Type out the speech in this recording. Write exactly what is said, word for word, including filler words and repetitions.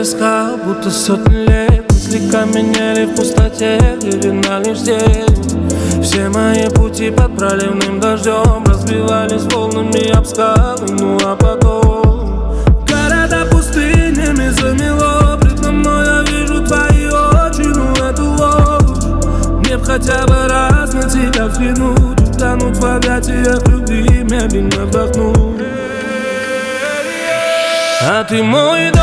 искал, будто сотни лет. Мысли каменели в пустоте, где видна лишь тень. Все мои пути под проливным дождем разбивались волнами об скалы, ну а потом города пустынями замело. Предо мной я вижу твои очи, ну эту ложь. Мне б хотя бы раз на тебя взглянуть, утонуть в объятиях любви, медленно вдохнуть. А ты мой